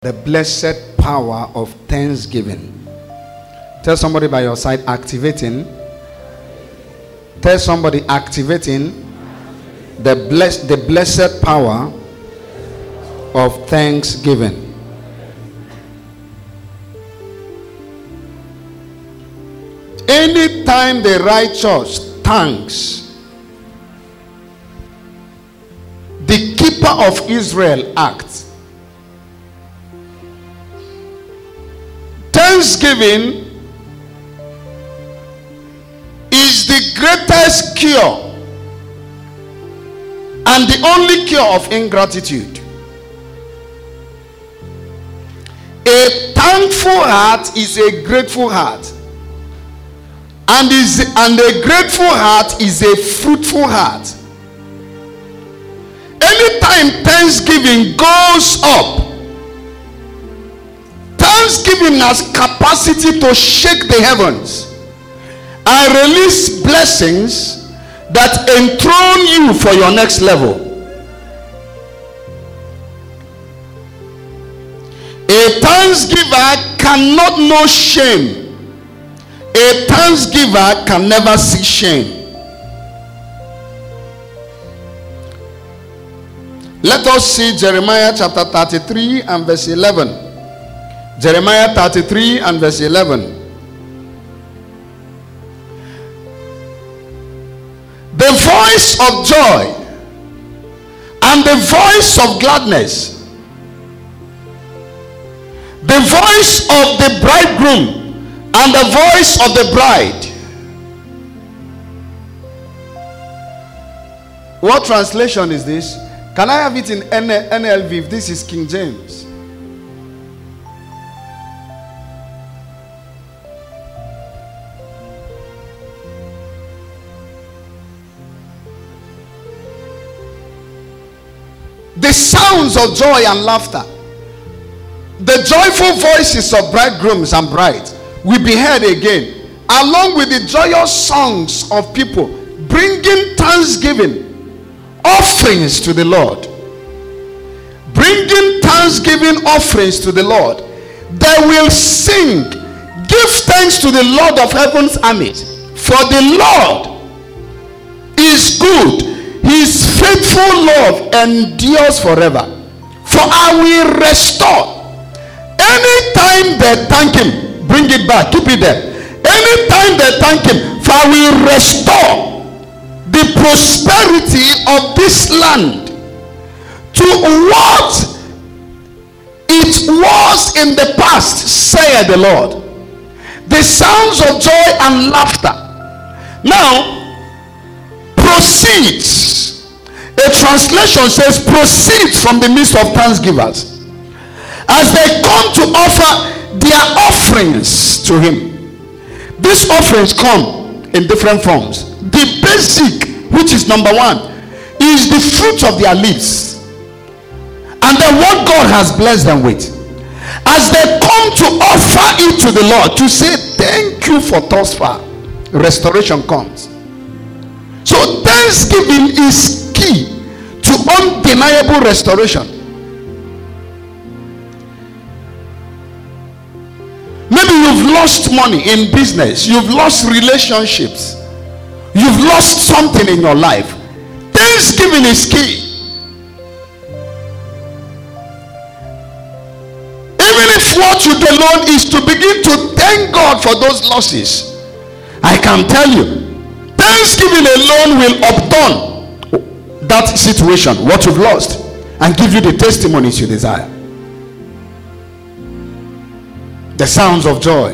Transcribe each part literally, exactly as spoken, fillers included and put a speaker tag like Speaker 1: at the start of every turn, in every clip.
Speaker 1: The blessed power of thanksgiving. Tell somebody by your side, activating. Tell somebody, activating the blessed, the blessed power of thanksgiving. Anytime the righteous thanks, the keeper of Israel acts. Thanksgiving is the greatest cure and the only cure of ingratitude. A thankful heart is a grateful heart. And, is, and a grateful heart is a fruitful heart. Anytime thanksgiving goes up, thanksgiving has capacity to shake the heavens and release blessings that enthrone you for your next level. A thanksgiver cannot know shame. A thanksgiver can never see shame. Let us see Jeremiah chapter thirty-three and verse eleven. Jeremiah thirty-three and verse eleven. The voice of joy and the voice of gladness, the voice of the bridegroom and the voice of the bride. What translation is this? Can I have it in N L V if this is King James? The sounds of joy and laughter, the joyful voices of bridegrooms and brides will be heard again, along with the joyous songs of people bringing thanksgiving offerings to the Lord. Bringing thanksgiving offerings to the Lord. They will sing, give thanks to the Lord of heaven's armies, for the Lord is good. His faithful love endures forever. For I will restore. Anytime they thank him, bring it back, keep it there. Anytime they thank him, for I will restore the prosperity of this land to what it was in the past, saith the Lord. The sounds of joy and laughter. Now, proceeds. A translation says proceeds from the midst of thanksgivers. As they come to offer their offerings to him. These offerings come in different forms. The basic, which is number one, is the fruit of their lips, and then what God has blessed them with. As they come to offer it to the Lord, to say thank you for thus far, restoration comes. So thanksgiving is key to undeniable restoration. Maybe you've lost money in business, you've lost relationships, you've lost something in your life. Thanksgiving is key. Even if what you do alone is to begin to thank God for those losses, I can tell you, thanksgiving alone will upturn that situation, what you've lost, and give you the testimonies you desire. The sounds of joy.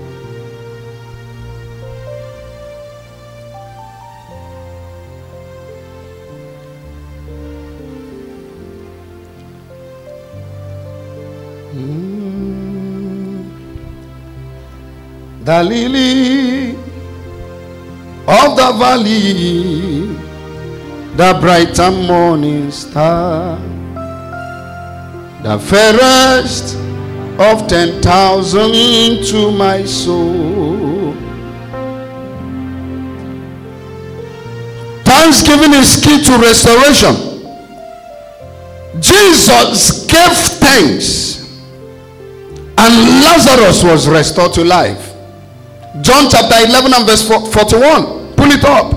Speaker 1: Mm. The lily of the valley, the bright and morning star, the fairest of ten thousand to my soul. Thanksgiving is key to restoration. Jesus gave thanks And Lazarus was restored to life. John chapter eleven and verse forty-one. Pull it up.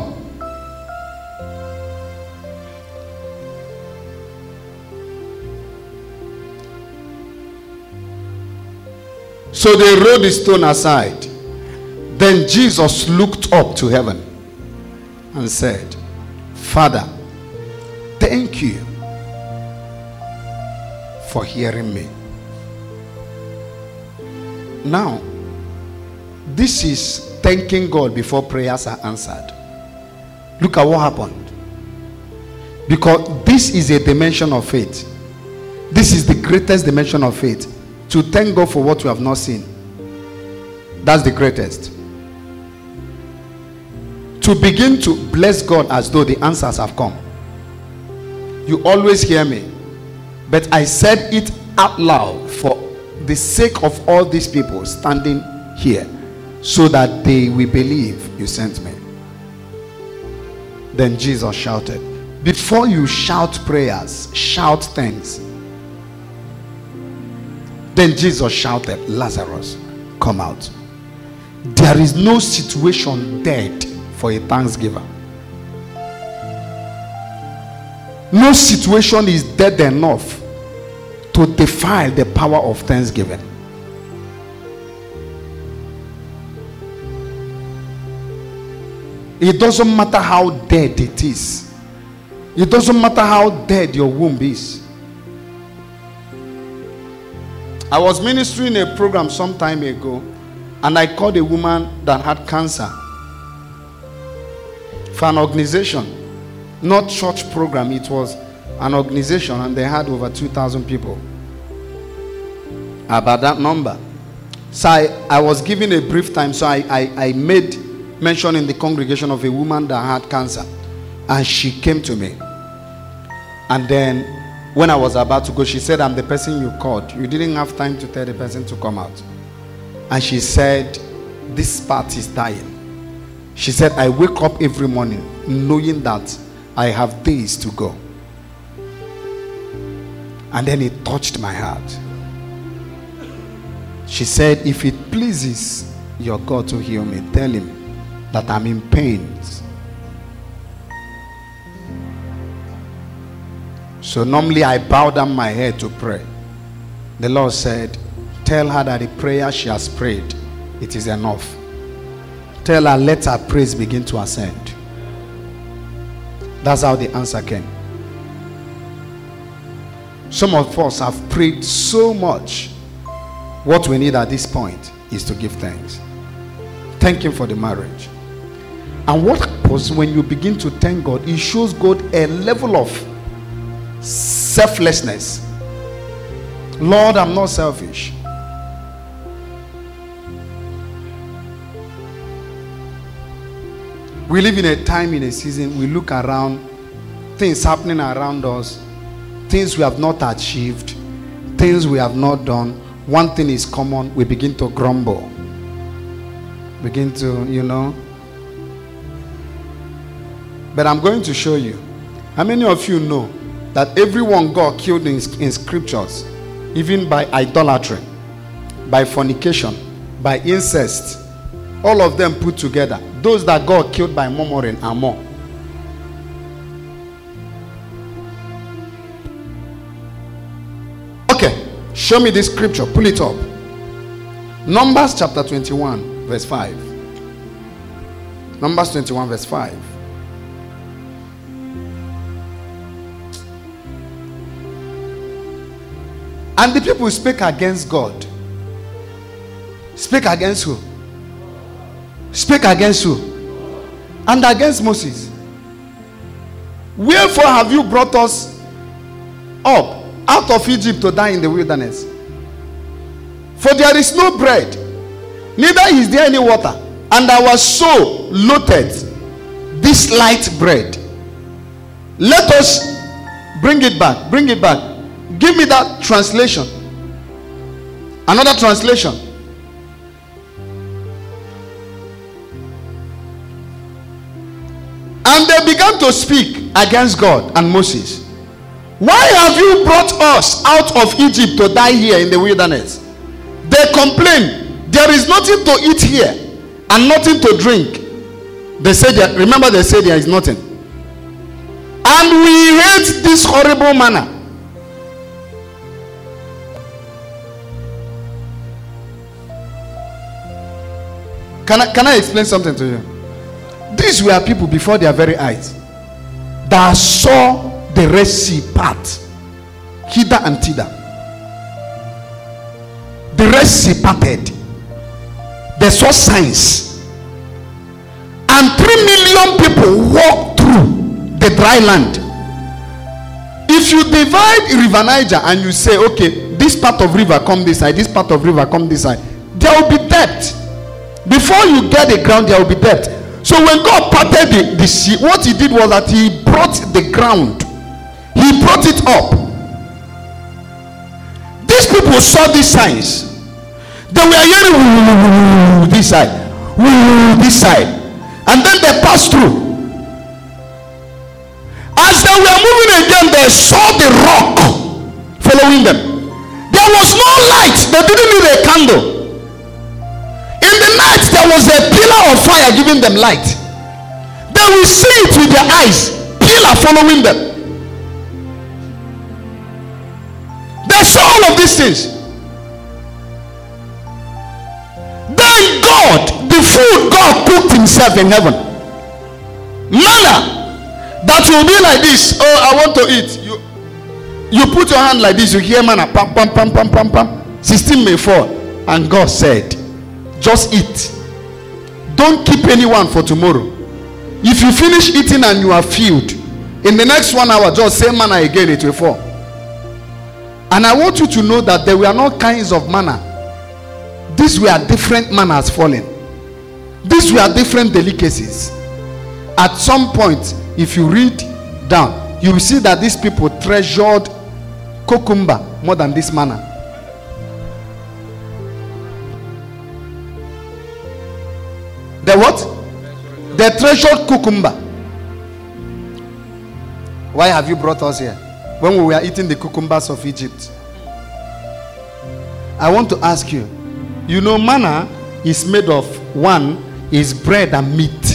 Speaker 1: So they rolled the stone aside. Then Jesus looked up to heaven and said, Father, thank you for hearing me. Now, this is thanking God before prayers are answered. Look at what happened. Because this is a dimension of faith. This is the greatest dimension of faith. To thank God for what you have not seen. That's the greatest. To begin to bless God as though the answers have come. You always hear me. But I said it out loud for the sake of all these people standing here, so that they will believe you sent me. Then Jesus shouted. Before you shout prayers, shout thanks. Then Jesus shouted, Lazarus, come out. There is no situation dead for a thanksgiver. No situation is dead enough to defy the power of thanksgiving. It doesn't matter how dead it is. It doesn't matter how dead your womb is. I was ministering a program some time ago, and I called a woman that had cancer for an organization. Not church program, it was an organization, and they had over two thousand people. About that number. So I, I was given a brief time, so I, I, I made mention in the congregation of a woman that had cancer, and she came to me. And then when I was about to go, she said, I'm the person you called. You didn't have time to tell the person to come out. And she said, this part is dying. She said, I wake up every morning knowing that I have days to go. And then it touched my heart. She said, if it pleases your God to heal me, tell him that I'm in pain. So normally I bow down my head to pray. The Lord said, tell her that the prayer she has prayed, it is enough. Tell her, let her praise begin to ascend. That's how the answer came. Some of us have prayed so much. What we need at this point is to give thanks. Thank him for the marriage. And what happens when you begin to thank God, it shows God a level of selflessness. Lord, I'm not selfish. We live in a time, in a season, we look around, things happening around us, things we have not achieved, things we have not done. One thing is common, we begin to grumble. Begin to, you know. But I'm going to show you. How many of you know that everyone God killed in, in scriptures, even by idolatry, by fornication, by incest, all of them put together, those that God killed by murmuring are more. Okay, show me this scripture. Pull it up. Numbers chapter twenty-one, verse five. Numbers twenty-one, verse five. And the people spake against God. Spake against who? Spake against who? And against Moses. Wherefore have you brought us up out of Egypt to die in the wilderness? For there is no bread, neither is there any water, and our soul loathed this light bread. Let us bring it back. Bring it back. Give me that translation. Another translation. And they began to speak against God and Moses. Why have you brought us out of Egypt to die here in the wilderness? They They complain, there is nothing to eat here and nothing to drink. They say that, remember they say there is nothing. And we hate this horrible manna. Can I, can I explain something to you? These were people before their very eyes that saw the Red Sea part, hither and thither. The Red Sea parted. They saw signs. And three million people walked through the dry land. If you divide River Niger and you say, okay, this part of river come this side, this part of river come this side, there will be depth. Before you get the ground, there will be depth. So when God parted the, the sea, what he did was that he brought the ground. He brought it up. These people saw these signs. They were hearing this side, this side, and then they passed through. As they were moving again, they saw the rock following them. There was no light. They didn't need a candle. In the night, there was a pillar of fire giving them light. They will see it with their eyes. Pillar following them. They saw all of these things. Then God, the food God cooked himself in heaven, manna that will be like this. Oh, I want to eat. You, you put your hand like this, you hear manna, pam, pam, pam, pam, pam, pam. sixteen may fall. And God said, just eat. Don't keep anyone for tomorrow. If you finish eating and you are filled, in the next one hour, just say manna again, it will fall. And I want you to know that there were no kinds of manna. These were different manners falling. These were different delicacies. At some point, if you read down, you will see that these people treasured cucumber more than this manna. The what? They treasured cucumber. Why have you brought us here? When we were eating the cucumbers of Egypt. I want to ask you, you know manna is made of, one is bread and meat.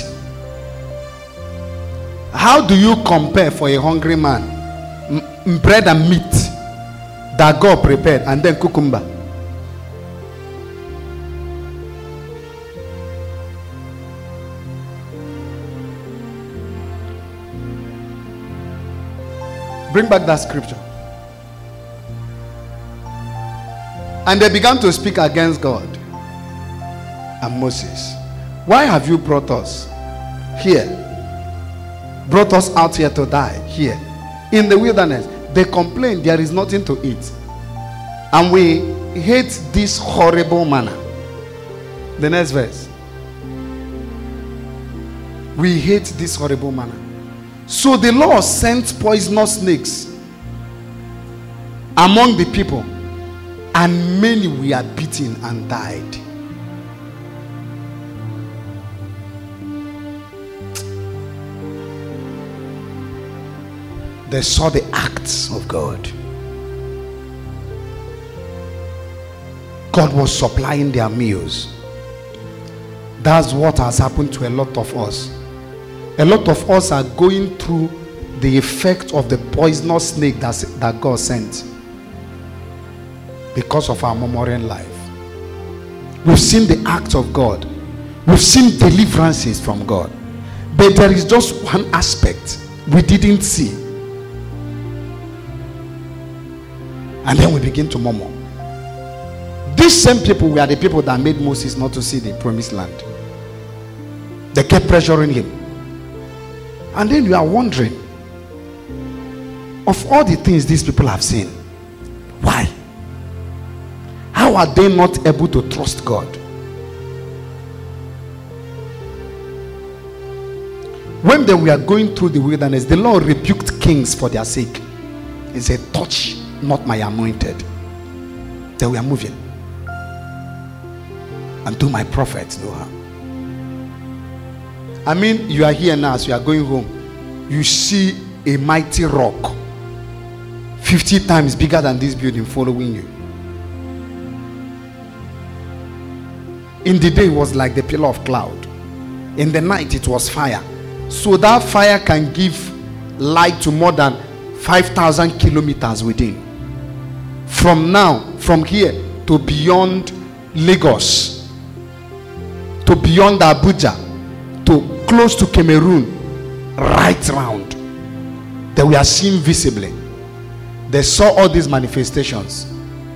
Speaker 1: How do you compare for a hungry man m- bread and meat that God prepared and then cucumber? Bring back that scripture. And they began to speak against God and Moses. Why have you brought us here? Brought us out here to die here in the wilderness. They complain there is nothing to eat. And we hate this horrible manna. The next verse. We hate this horrible manna. So the Lord sent poisonous snakes among the people, and many were beaten and died. They saw the acts of God. God was supplying their meals. That's what has happened to a lot of us. A lot of us are going through the effect of the poisonous snake that's, that God sent because of our murmuring life. We've seen the acts of God. We've seen deliverances from God. But there is just one aspect we didn't see. And then we begin to murmur. These same people were the people that made Moses not to see the promised land. They kept pressuring him. And then you are wondering, of all the things these people have seen, why? How are they not able to trust God? When they were going through the wilderness, the Lord rebuked kings for their sake. He said, touch not my anointed. They were moving. And to my prophets no harm. I mean, you are here now, as you are going home. You see a mighty rock, fifty times bigger than this building, following you. In the day it was like the pillar of cloud. In the night it was fire. So that fire can give light to more than five thousand kilometers within. From now, from here to beyond Lagos, to beyond Abuja, to close to Cameroon, right round. They were seen visibly. They saw all these manifestations.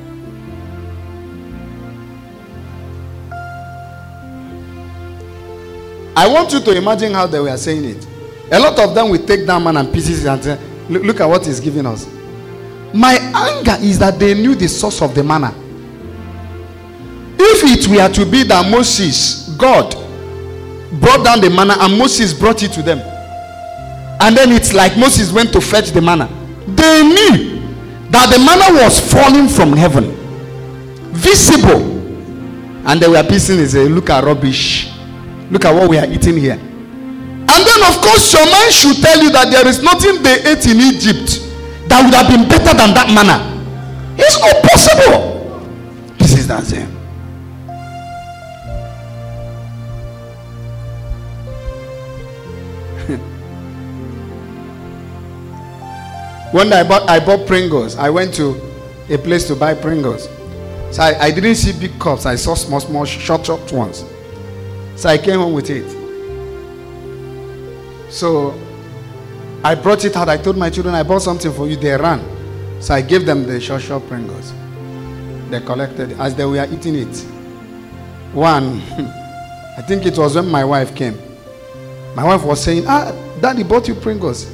Speaker 1: I want you to imagine how they were saying it. A lot of them will take that man and pieces and say, look, look at what he's giving us. My anger is that they knew the source of the manna. If it were to be that Moses, God, brought down the manna and Moses brought it to them, and then it's like Moses went to fetch the manna, they knew that the manna was falling from heaven, visible, and they were piecing it. Say, look at rubbish, look at what we are eating here. And then of course your mind should tell you that there is nothing they ate in Egypt that would have been better than that manna. It's not possible. This is that same. When I bought I bought Pringles, I went to a place to buy Pringles. So I, I didn't see big cups. I saw small, small, short, short ones. So I came home with it. So I brought it out. I told my children, I bought something for you. They ran. So I gave them the short, short Pringles. They collected as they were eating it. One, I think it was when my wife came. My wife was saying, ah, Daddy bought you Pringles.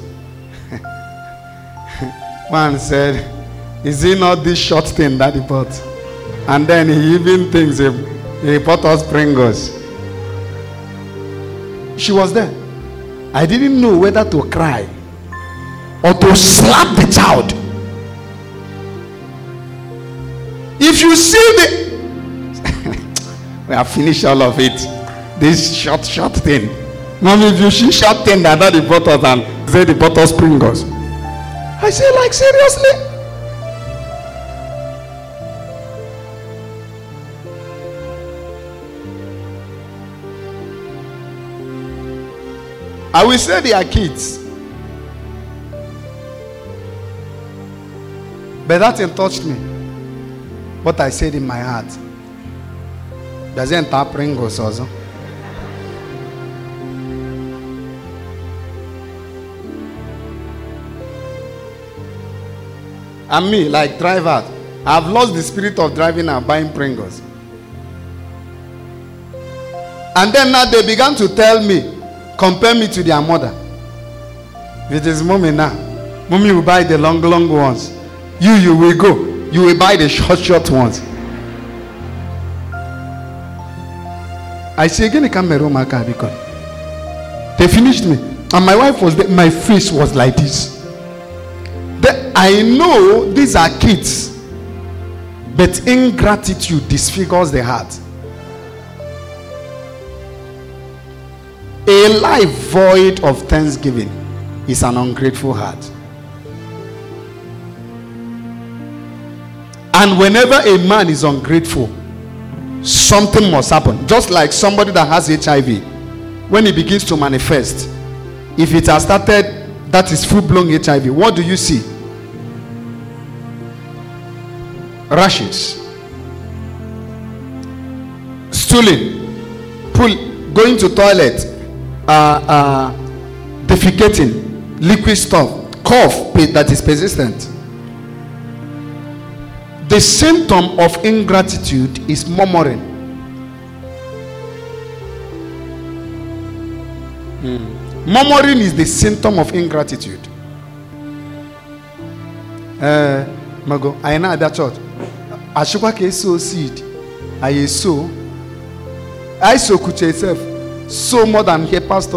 Speaker 1: One said, is it not this short thing Daddy bought? And then he even thinks he, he bought us Pringles. She was there. I didn't know whether to cry or to slap the child. If you see the we have finished all of it. This short, short thing. Mommy, if you see short thing that Daddy bought us and say they bought us Pringles. I say, like, seriously? I will say they are kids. But that thing touched me. What I said in my heart. Doesn't that Pringles also? And me, like driver, I've lost the spirit of driving and buying Pringles. And then now they began to tell me, compare me to their mother. It is mommy now. Mommy will buy the long, long ones. You, you will go. You will buy the short, short ones. I say again, because they finished me. And my wife was there. My face was like this. I know these are kids, but ingratitude disfigures the heart. A life void of thanksgiving is an ungrateful heart. And whenever a man is ungrateful, something must happen. Just like somebody that has H I V, when it begins to manifest, if it has started, that is full-blown H I V, what do you see? Rashes, stooling, pull, going to toilet, uh, uh, defecating, liquid stuff, cough that is persistent. The symptom of ingratitude is murmuring. Mm. Murmuring is the symptom of ingratitude. Uh, Mago, I know that church. I should work a sow seed. I sow. I sow kuche itself. So more than here, Pastor.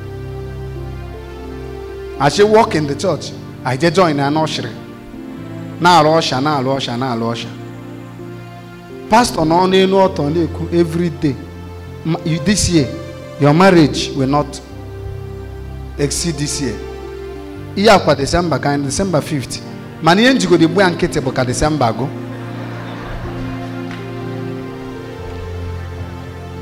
Speaker 1: I should walk in the church. I just join an usher. Now Russia, now Russia, now Russia. Pastor, no, no, no, every day. This year, your marriage will not exceed this year. Iya kwa December, kind December fifth. Mani yenji go de bu ankete boka December go.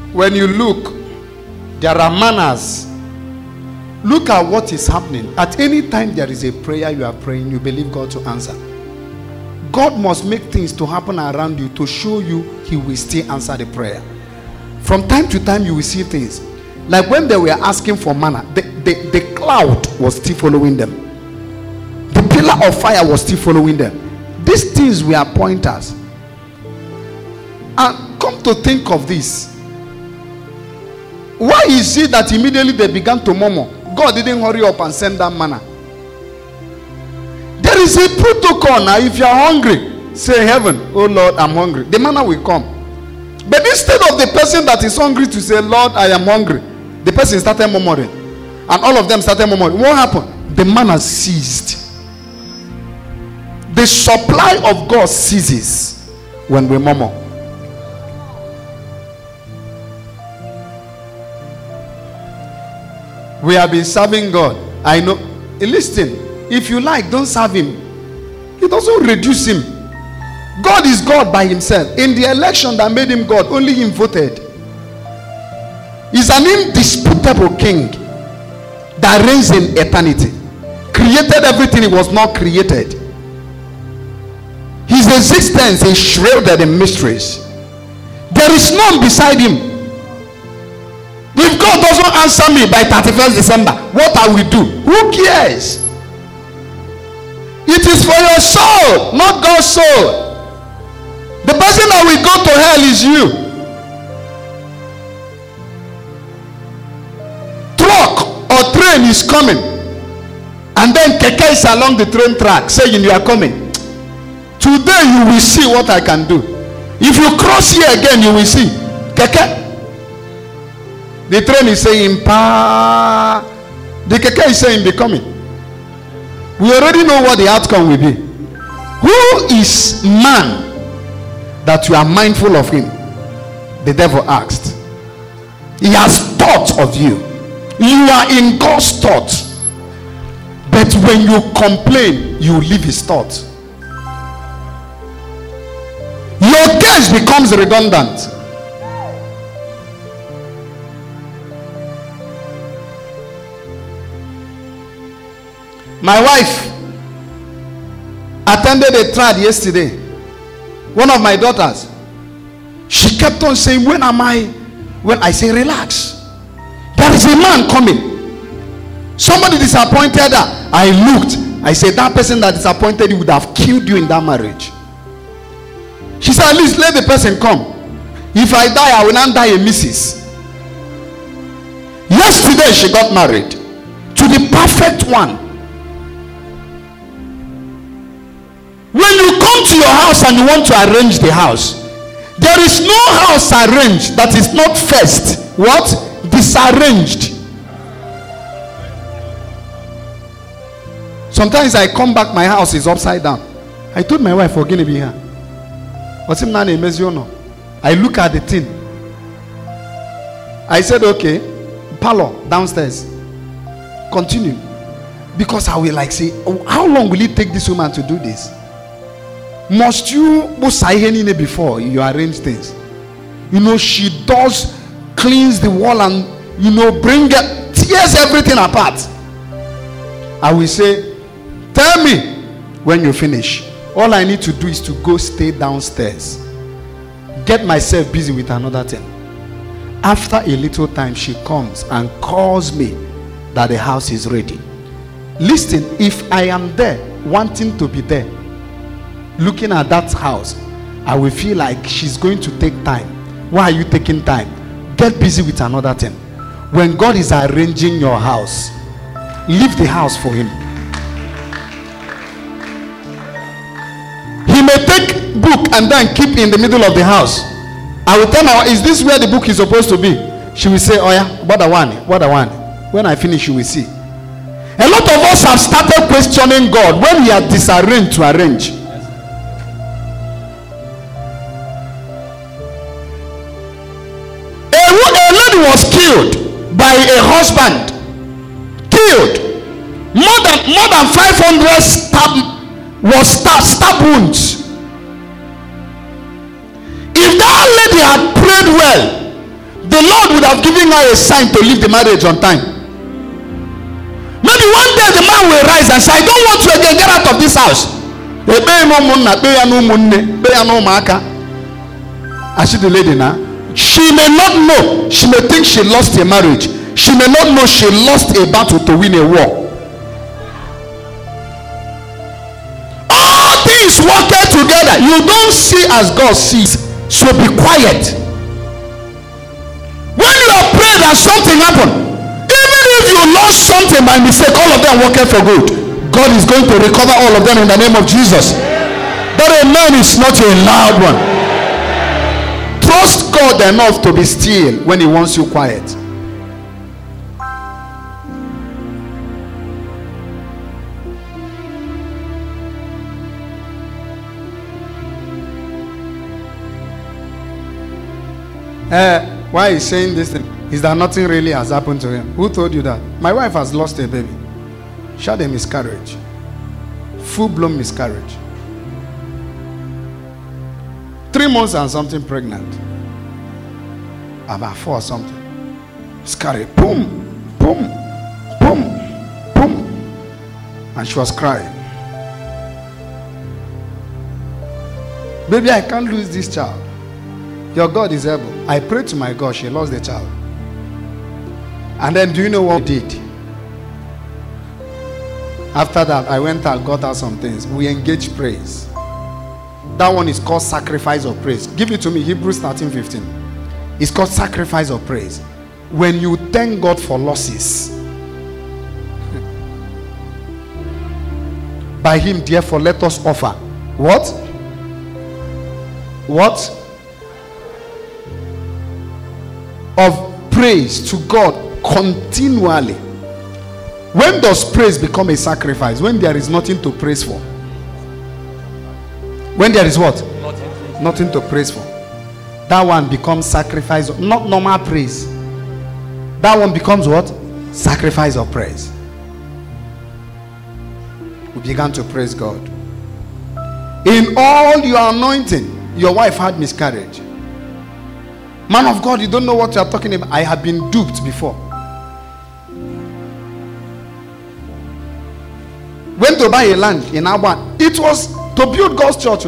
Speaker 1: When you look, there are manners. Look at what is happening. At any time there is a prayer you are praying, you believe God to answer. God must make things to happen around you to show you he will still answer the prayer. From time to time you will see things. Like when they were asking for manna, the, the, the cloud was still following them. The pillar of fire was still following them. These things were pointers. And come to think of this, why is it that immediately they began to murmur? God didn't hurry up and send that manna. There is a protocol now. If you are hungry, say, heaven, oh Lord, I'm hungry. The manna will come. But instead of the person that is hungry to say, Lord, I am hungry, the person started murmuring. And all of them started murmuring. What happened? The manna ceased. The supply of God ceases when we murmur. We have been serving God. I know. Listen, if you like, don't serve him. It doesn't reduce him. God is God by himself. In the election that made him God, only him voted. He's an indisputable king that reigns in eternity. Created everything he was not created. His existence is shrouded in mysteries. There is none beside him. If God doesn't answer me by thirty-first December, what I will do? Who cares? It is for your soul, not God's soul. The person that will go to hell is you. Truck or train is coming, and then keke is along the train track saying you are coming. Today you will see what I can do. If you cross here again, you will see keke. The train is saying pa. The keke is saying be coming. We already know what the outcome will be. Who is man that you are mindful of him? The devil asked. He has thought of you. You are in God's thought. But when you complain, you leave his thought. Your case becomes redundant. My wife attended a trial yesterday. One of my daughters, she kept on saying, when am I? When I say, relax. There is a man coming. Somebody disappointed her. I looked. I said, that person that disappointed you would have killed you in that marriage. She said, at least let the person come. If I die, I will not die a missus. Yesterday, she got married to the perfect one. When you come to your house and you want to arrange the house, there is no house arranged that is not first what? Disarranged. Sometimes I come back, my house is upside down. I told my wife, we're going to be here. I look at the thing. I said, okay, parlor downstairs. Continue. Because I will like say, oh, how long will it take this woman to do this? Must you before you arrange things? You know, she does cleans the wall and, you know, bring it, tears everything apart. I will say, tell me when you finish. All I need to do is to go stay downstairs, get myself busy with another thing. After a little time, she comes and calls me that the house is ready. Listen, if I am there wanting to be there, looking at that house, I will feel like she's going to take time. Why are you taking time? Get busy with another thing. When God is arranging your house, leave the house for him. He may take book and then keep in the middle of the house. I will tell her, is this where the book is supposed to be? She will say, oh yeah, what the one, what the one. When I finish, you will see. A lot of us have started questioning God when he has disarranged to arrange. Was killed by a husband, killed. More than more than five hundred stab was stab, stab wounds. If that lady had prayed well, the Lord would have given her a sign to leave the marriage on time. Maybe one day the man will rise and say, I don't want you again, get out of this house. I see the lady now. She may not know. She may think she lost a marriage. She may not know she lost a battle to win a war. All things work together. You don't see as God sees. So be quiet. When you are praying and something happened, even if you lost something by mistake, all of them working for good. God is going to recover all of them in the name of Jesus. But a man is not a loud one. Trust God enough to be still when he wants you quiet. Uh, why he's saying this thing is that nothing really has happened to him. Who told you that? My wife has lost a baby. She had a miscarriage. Full-blown miscarriage. Three months and something pregnant. About four or something. Miscarriage. Boom, boom, boom, boom. And she was crying. Baby, I can't lose this child. Your God is able. I prayed to my God. She lost the child. And then do you know what we did? After that, I went and got her some things. We engaged praise. That one is called sacrifice of praise. Give it to me. Hebrews thirteen fifteen. It's called sacrifice of praise. When you thank God for losses. By him, therefore, let us offer. What? What? Of praise to God continually. When does praise become a sacrifice? When there is nothing to praise for. When there is what? Nothing, nothing to praise for. That one becomes sacrifice. Not normal praise. That one becomes what? Sacrifice of praise. We began to praise God. In all your anointing, your wife had miscarriage. Man of God, you don't know what you are talking about. I have been duped before. Went to buy a land in Aban. It was to build God's church.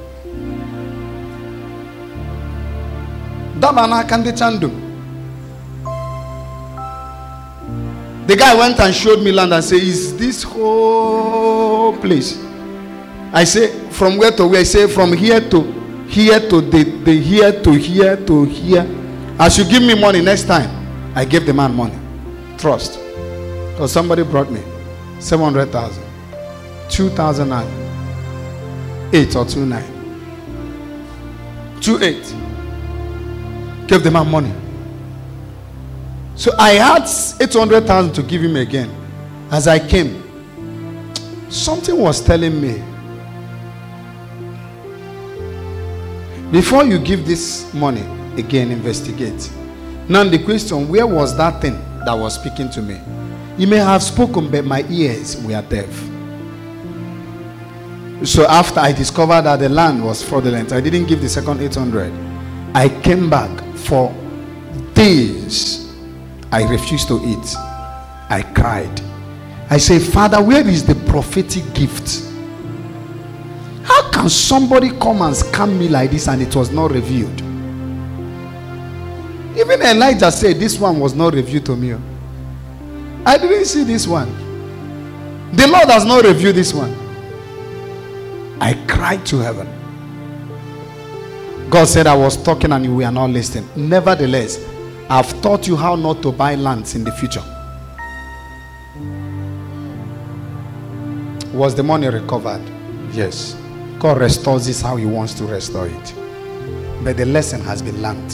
Speaker 1: The guy went and showed me land and said, is this whole place? I say, from where to where? I say, from here to here to the, the here to here to here. As you give me money next time, I gave the man money. Trust. Or somebody brought me seven hundred thousand. two thousand eight or two nine. two eight. Gave the man money. So I had eight hundred thousand to give him again. As I came, something was telling me, before you give this money, again investigate. Now the question, where was that thing that was speaking to me? He may have spoken, but my ears were deaf. So after I discovered that the land was fraudulent, I didn't give the second eight hundred. I came back for days. I refused to eat. I cried. I said, Father, where is the prophetic gift? How can somebody come and scam me like this and it was not revealed? Even Elijah said this one was not revealed to me. I didn't see this one. The Lord has not revealed this one. I cried to heaven. God said I was talking and you were not listening. Nevertheless, I've taught you how not to buy lands in the future. Was the money recovered? Yes. God restores this how he wants to restore it. But the lesson has been learned.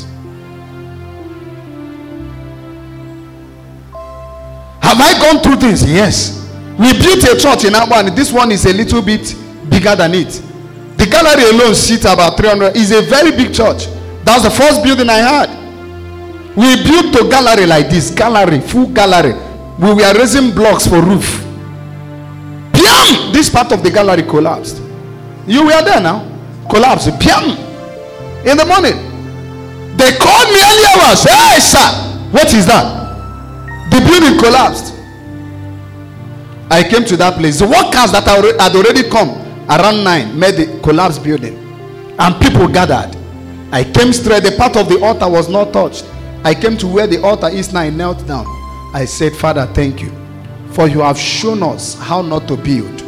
Speaker 1: Have I gone through things? Yes. We built a church in Aban. This one is a little bit bigger than it. The gallery alone seats about three hundred. It's a very big church. That's the first building I had. We built a gallery like this. Gallery, full gallery. We were raising blocks for roof. Piam! This part of the gallery collapsed. You were there now. Collapsed. Piam! In the morning. They called me early hours. Hey, Yes, sir. What is that? The building collapsed. I came to that place. The workers that had already come around nine met the collapsed building, and people gathered. I came straight. The part of the altar was not touched. I came to where the altar is now. I knelt down. I said, Father, thank you, for you have shown us how not to build.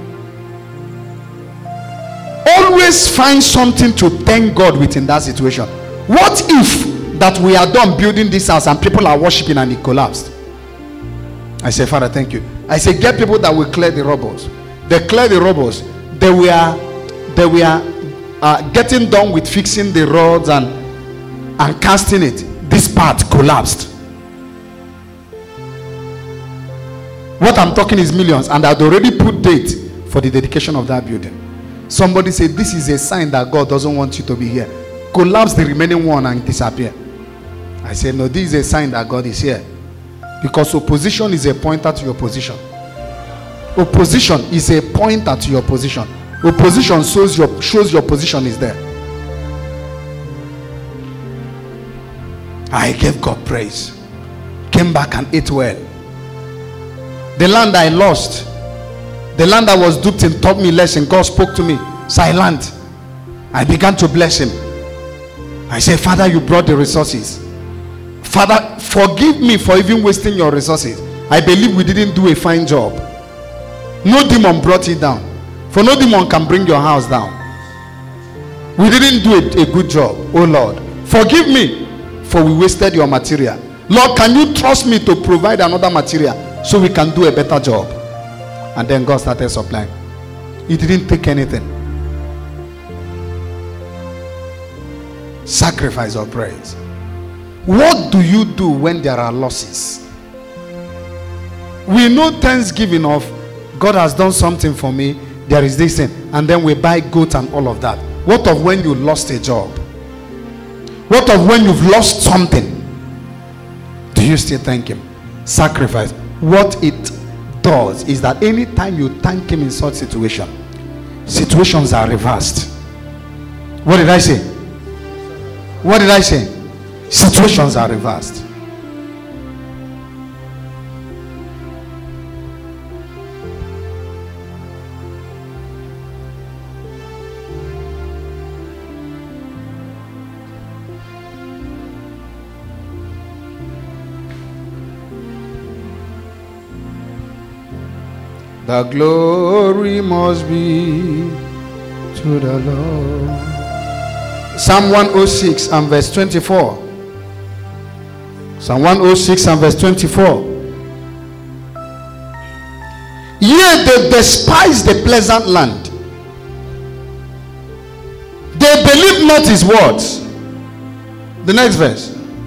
Speaker 1: Always find something to thank God with in that situation. What if that we are done building this house and people are worshiping and it collapsed? I said, Father, thank you. I said, get people that will clear the rubbles. They clear the rubbles. They were, they were uh, getting done with fixing the rods and and casting it. This part collapsed. What I'm talking is millions, and I'd already put date for the dedication of that building. Somebody said, this is a sign that God doesn't want you to be here. Collapse the remaining one and disappear. I said, no, this is a sign that God is here. Because opposition is a pointer to your position. Opposition is a pointer to your position. Opposition shows your, shows your position is there. I gave God praise. Came back and ate well. The land I lost, the land I was duped in, taught me lesson. God spoke to me. Silent. I began to bless him. I said, Father, you brought the resources. Father, forgive me for even wasting your resources. I believe we didn't do a fine job. No demon brought it down. For no demon can bring your house down. We didn't do a, a good job. Oh Lord, forgive me for we wasted your material. Lord, can you trust me to provide another material so we can do a better job? And then God started supplying. He didn't take anything. Sacrifice of praise. What do you do when there are losses? We know thanksgiving of God has done something for me, there is this thing, and then we buy goat and all of that. What of when you lost a job? What of when you've lost something? Do you still thank him? Sacrifice. What it does is that anytime you thank him in such situation, situations are reversed. What did I say? What did I say? Situations are reversed. The glory must be to the Lord. Psalm one oh six and verse twenty-four. Psalm one oh six and verse twenty-four. Yea, they despise the pleasant land. They believe not his words. The next verse.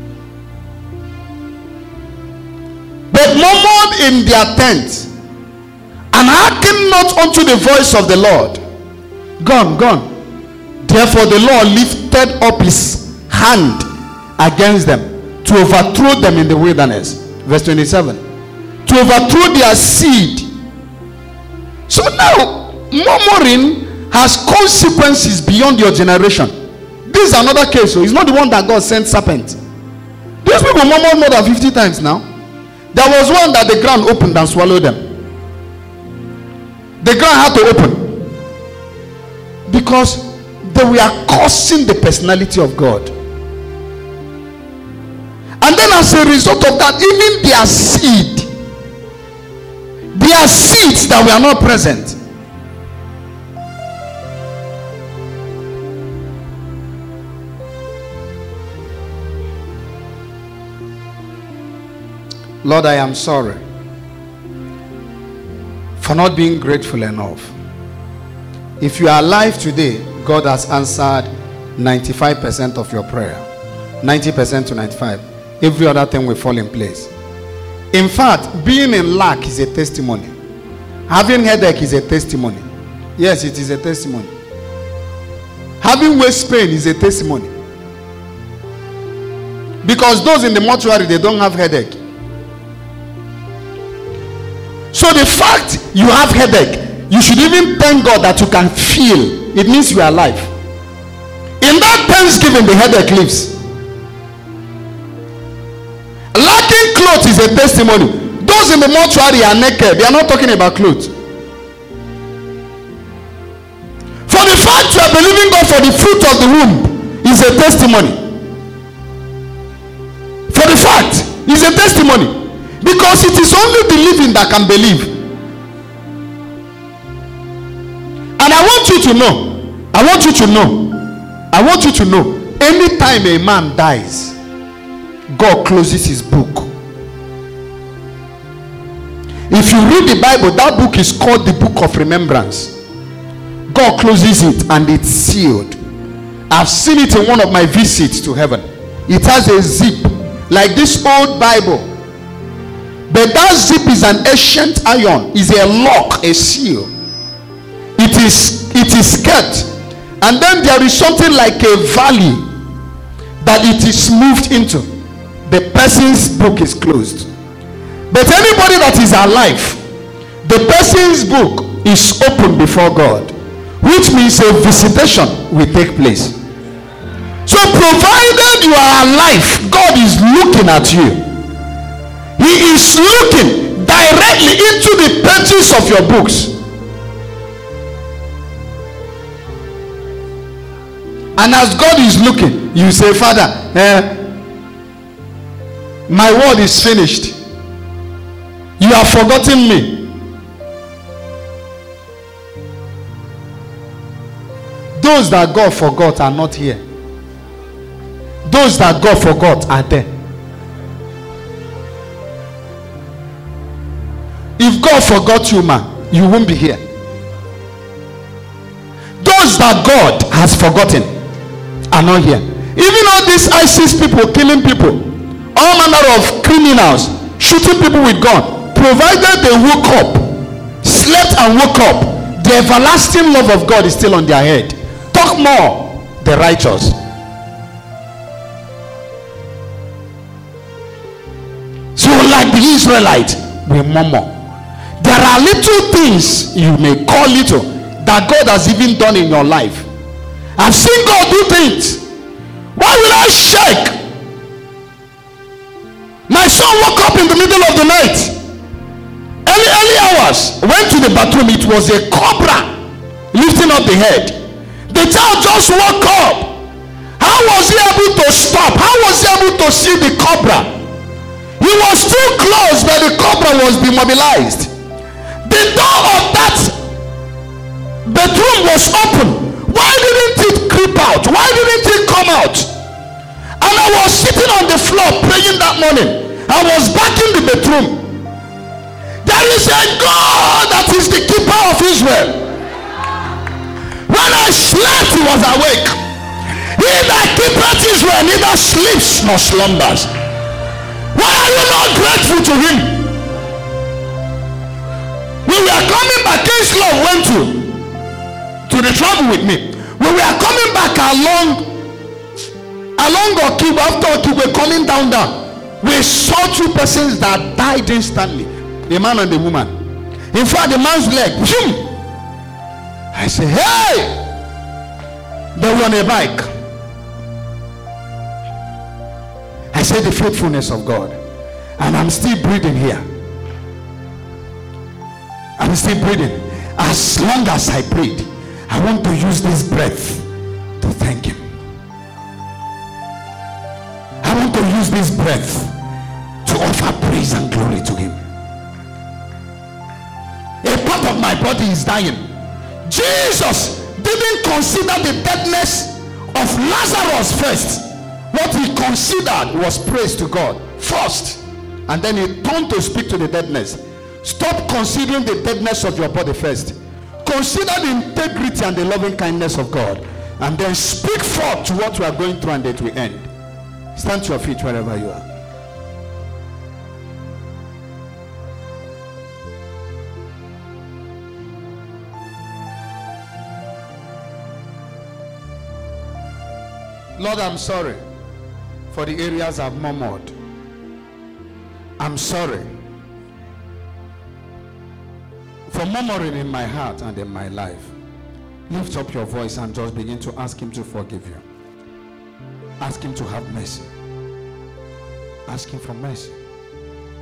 Speaker 1: But murmured in their tents, and hearken not unto the voice of the Lord. Gone, gone. Therefore the Lord lifted up his hand against them to overthrow them in the wilderness. Verse twenty-seven. To overthrow their seed. So now, murmuring has consequences beyond your generation. This is another case. So it's not the one that God sent serpent. These people murmured more than fifty times now. There was one that the ground opened and swallowed them. The ground had to open because they were causing the personality of God. And then as a result of that, even their seed, their seeds that were not present, Lord, I am sorry for not being grateful enough. If you are alive today, God has answered ninety-five percent of your prayer. ninety percent to ninety-five. Every other thing will fall in place. In fact, being in lack is a testimony. Having headache is a testimony. Yes, it is a testimony. Having waist pain is a testimony. Because those in the mortuary, they don't have headache. So the fact you have headache, you should even thank God that you can feel. It means you are alive. In that thanksgiving, the headache leaves. clothes is a testimony. Those in the mortuary are naked. They are not talking about clothes. For the fact you are believing God for the fruit of the womb is a testimony. For the fact is a testimony, because it is only the living that can believe. And I want you to know, I want you to know, I want you to know, anytime a man dies, God closes his book. If you read the Bible, that book is called the book of remembrance. God closes it and it's sealed. I've seen it in one of my visits to heaven. It has a zip like this old Bible, but that zip is an ancient iron, is a lock, a seal. It is it is kept, and then there is something like a valley that it is moved into. The person's book is closed. But anybody that is alive, the person's book is open before God, which means a visitation will take place. So provided you are alive, God is looking at you. He is looking directly into the pages of your books. And as God is looking, you say, Father, eh, my word is finished. You have forgotten me. Those that God forgot are not here. Those that God forgot are there. If God forgot you, man, you won't be here. Those that God has forgotten are not here. Even all these ISIS people killing people, all manner of criminals shooting people with gun, provided they woke up, slept and woke up, the everlasting love of God is still on their head. Talk more, the righteous. So like the Israelites, we murmur. There are little things you may call little that God has even done in your life. I've seen God do things. Why will I shake? My son woke up in the middle of the night, early early hours, went to the bathroom. It was a cobra lifting up the head. The child just woke up. How was he able to stop? How was he able to see the cobra? He was too close, but the cobra was demobilized. The door of that bedroom was open. Why didn't it creep out? Why didn't it come out? And I was sitting on the floor praying that morning. I was back in the bedroom. There is a God that is the keeper of Israel. When I slept, he was awake. He that keepeth Israel neither sleeps nor slumbers. Why are you not grateful to him? We were coming back. King's Love went to to the travel with me. When we are coming back along along Okiwe, after Okiwe, coming down down, we saw two persons that died instantly, the man and the woman. In fact, the man's leg, boom. I said, hey, they were on a bike. I said, the faithfulness of God, and I'm still breathing here. I'm still breathing. As long as I breathe, I want to use this breath to thank him. I want to use this breath to offer praise and glory to him. A part of my body is dying. Jesus didn't consider the deadness of Lazarus first. What he considered was praise to God first, and then he turned to speak to the deadness. Stop considering the deadness of your body first. Consider the integrity and the loving kindness of God, and then speak forth to what you are going through, and it will end. Stand to your feet wherever you are. Lord, I'm sorry for the areas I've murmured. I'm sorry for murmuring in my heart and in my life. Lift up your voice and just begin to ask him to forgive you. Ask him to have mercy. Ask him for mercy.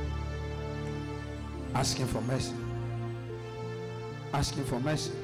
Speaker 1: Asking for mercy. Asking for mercy.